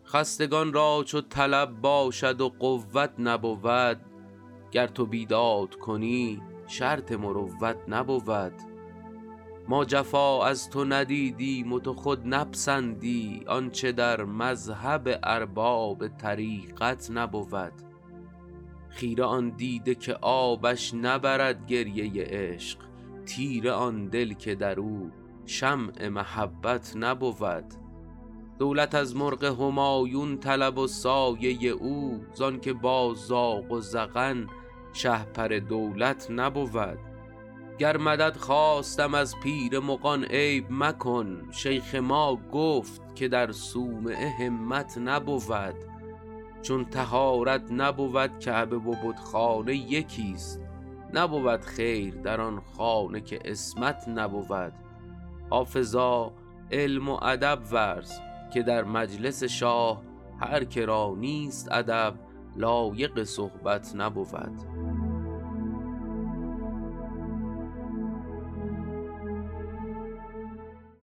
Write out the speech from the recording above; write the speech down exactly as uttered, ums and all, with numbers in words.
خستگان را چو طلب باشد و قوت نبود، گر تو بیداد کنی شرط مروت نبود. ما جفا از تو ندیدیم و تو خود نپسندی، آنچه در مذهب ارباب طریقت نبود. خیره آن دیده که آبش نبرد گریه عشق، تیره آن دل که در او شمع محبت نبود. دولت از مرغ همایون طلب و سایه او، زان که با زاغ و زغن شهپر دولت نبود. گر مدد خواستم از پیر مغان عیب مکن، شیخ ما گفت که در صومعه همت نبود. چون طهارت نبود کعبه و بتخانه یکیست، نبود خیر در آن خانه که عصمت نبود. حافظا علم و ادب ورز که در مجلس شاه، هر که را نیست ادب لایق صحبت نبود.